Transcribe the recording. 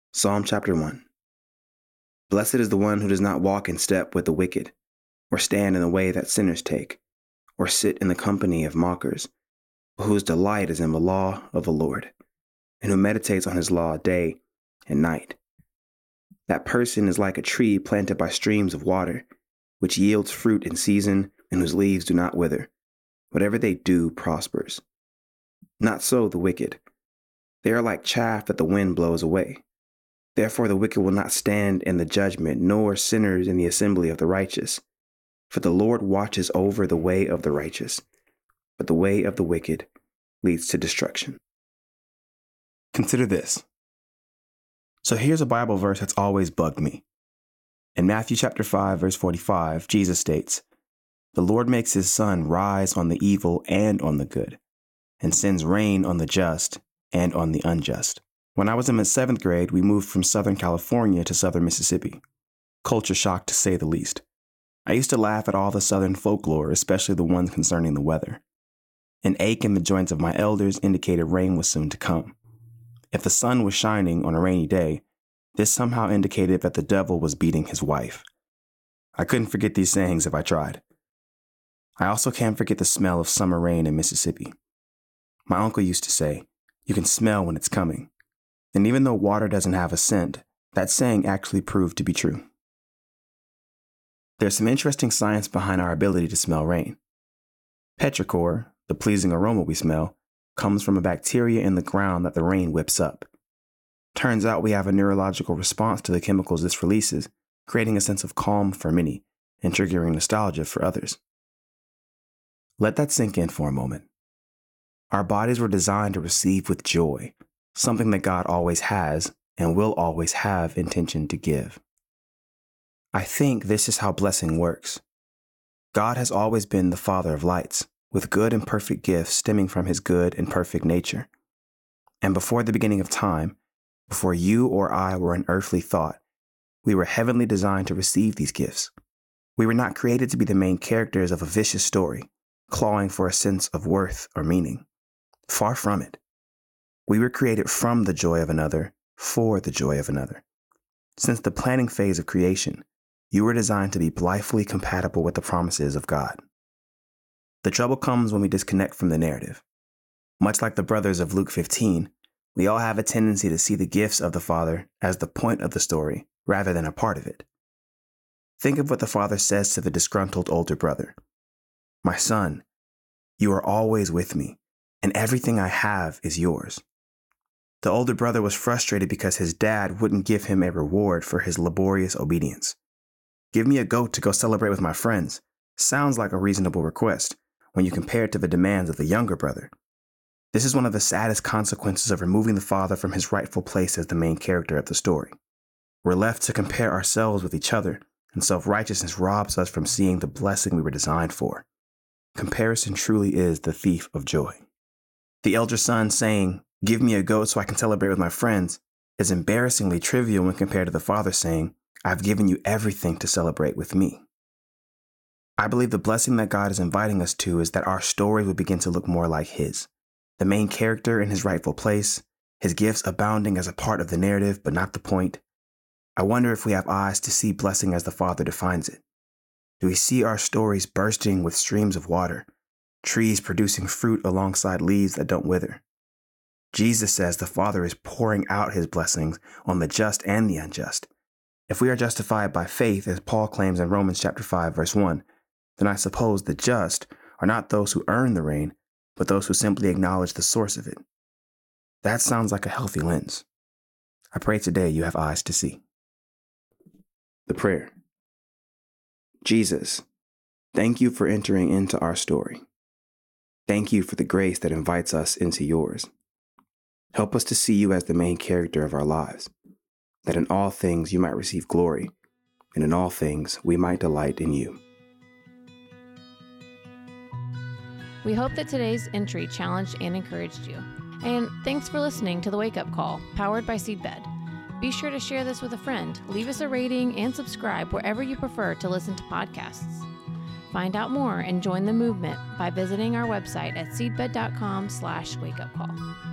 Psalm chapter 1. Blessed is the one who does not walk in step with the wicked, or stand in the way that sinners take, or sit in the company of mockers, but whose delight is in the law of the Lord, and who meditates on his law day and night. That person is like a tree planted by streams of water, which yields fruit in season and whose leaves do not wither. Whatever they do prospers. Not so the wicked. They are like chaff that the wind blows away. Therefore the wicked will not stand in the judgment, nor sinners in the assembly of the righteous. For the Lord watches over the way of the righteous, but the way of the wicked leads to destruction. Consider this. So here's a Bible verse that's always bugged me. In Matthew chapter 5, verse 45, Jesus states, "The Lord makes his sun rise on the evil and on the good, and sends rain on the just and on the unjust." When I was in the 7th grade, we moved from Southern California to Southern Mississippi. Culture shock to say the least. I used to laugh at all the Southern folklore, especially the ones concerning the weather. An ache in the joints of my elders indicated rain was soon to come. If the sun was shining on a rainy day, this somehow indicated that the devil was beating his wife. I couldn't forget these sayings if I tried. I also can't forget the smell of summer rain in Mississippi. My uncle used to say, "You can smell when it's coming." And even though water doesn't have a scent, that saying actually proved to be true. There's some interesting science behind our ability to smell rain. Petrichor, the pleasing aroma we smell, comes from a bacteria in the ground that the rain whips up. Turns out we have a neurological response to the chemicals this releases, creating a sense of calm for many and triggering nostalgia for others. Let that sink in for a moment. Our bodies were designed to receive with joy, something that God always has and will always have intention to give. I think this is how blessing works. God has always been the Father of lights, with good and perfect gifts stemming from his good and perfect nature. And before the beginning of time, before you or I were an earthly thought, we were heavenly designed to receive these gifts. We were not created to be the main characters of a vicious story, clawing for a sense of worth or meaning. Far from it. We were created from the joy of another, for the joy of another. Since the planning phase of creation, you were designed to be blithely compatible with the promises of God. The trouble comes when we disconnect from the narrative. Much like the brothers of Luke 15, we all have a tendency to see the gifts of the Father as the point of the story rather than a part of it. Think of what the Father says to the disgruntled older brother. "My son, you are always with me, and everything I have is yours." The older brother was frustrated because his dad wouldn't give him a reward for his laborious obedience. "Give me a goat to go celebrate with my friends." Sounds like a reasonable request when you compare it to the demands of the younger brother. This is one of the saddest consequences of removing the father from his rightful place as the main character of the story. We're left to compare ourselves with each other, and self-righteousness robs us from seeing the blessing we were designed for. Comparison truly is the thief of joy. The elder son saying, "Give me a goat so I can celebrate with my friends," is embarrassingly trivial when compared to the father saying, "I've given you everything to celebrate with me." I believe the blessing that God is inviting us to is that our stories would begin to look more like his. The main character in his rightful place, his gifts abounding as a part of the narrative but not the point. I wonder if we have eyes to see blessing as the Father defines it. Do we see our stories bursting with streams of water, trees producing fruit alongside leaves that don't wither? Jesus says the Father is pouring out his blessings on the just and the unjust. If we are justified by faith, as Paul claims in Romans chapter 5, verse 1, then I suppose the just are not those who earn the rain, but those who simply acknowledge the source of it. That sounds like a healthy lens. I pray today you have eyes to see. The prayer. Jesus, thank you for entering into our story. Thank you for the grace that invites us into yours. Help us to see you as the main character of our lives, that in all things you might receive glory, and in all things we might delight in you. We hope that today's entry challenged and encouraged you. And thanks for listening to The Wake Up Call, powered by Seedbed. Be sure to share this with a friend, leave us a rating, and subscribe wherever you prefer to listen to podcasts. Find out more and join the movement by visiting our website at seedbed.com/wakeupcall.